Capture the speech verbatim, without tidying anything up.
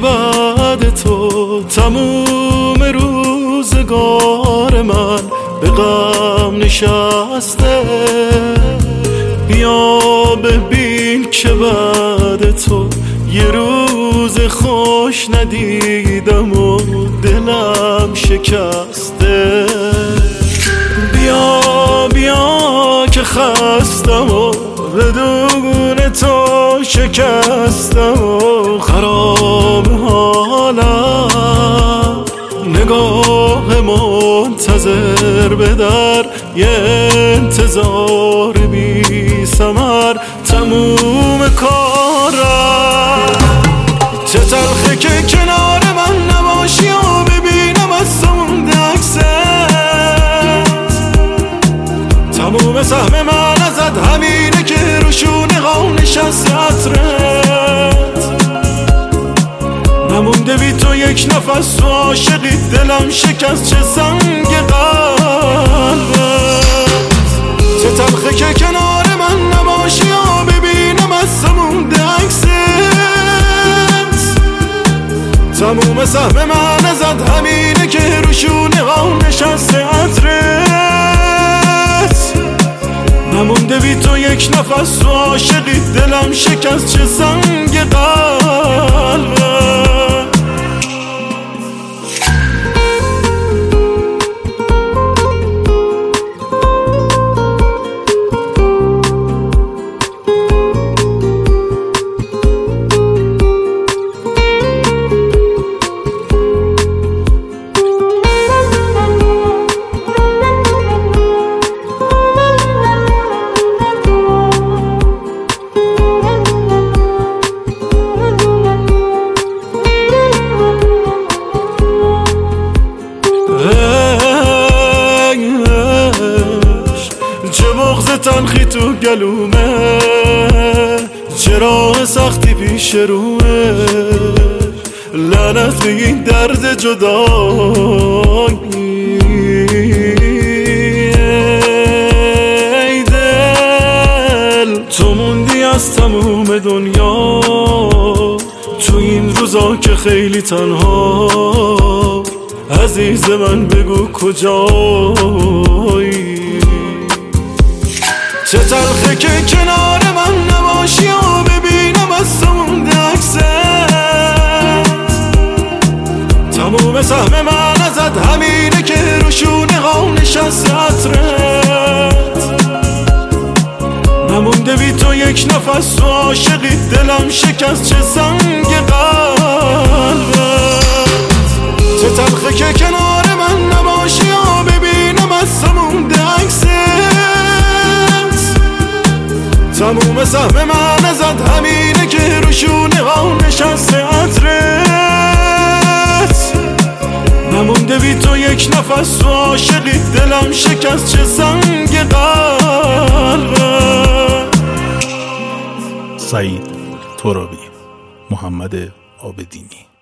بعد تو تموم روزگار من به غم نشسته. بیا ببین که بعد تو یه روز خوش ندیدم و دلم شکسته. بیا بیا که خستم و بدون تو شکستم و خراب حالم. نگاه منتظر به در یه انتظار بی ثمر تموم کارم. چه تلخه که کنار من نباشی و ببینم از مونده عکست. تموم سهم من ازت همینه که روشونه ها نشسته عطرت. نمونده بی تو یک نفس تو عاشقی دلم شکست چه سنگ قلبت. چه تلخه که کنار من نباشی و ببینم از مونده عکست. تموم سهم من ازت همینه که روشونه ها نشسته عطرت. نمونده بی تو یک نفس تو عاشقی دلم شکست چه سنگ قلبت. چه بغض تلخی تو گلومه، چرا سختی پیش رومه. لعنت به این درد جدایی. ای دل تو موندی از تموم دنیا تو این روزا که خیلی تنها. عزیز من بگو کجایی. چه تلخه که کنار من نباشی و ببینم از مونده عکست. تموم سهم من ازت همینه که روشونه ها نشسته عطرت. نمونده بی تو یک نفس تو عاشقی دلم شکست چه سنگ قلبت. چه تلخه که کنار من نباشی و ببینم از مونده عکست. تموم سهم من ازت همینه که روشونه ها نشسته عطرت. نمونده بی تو یک نفس تو عاشقی دلم شکست چه سنگ قلبت. سعید ترابی، محمد عابدینی.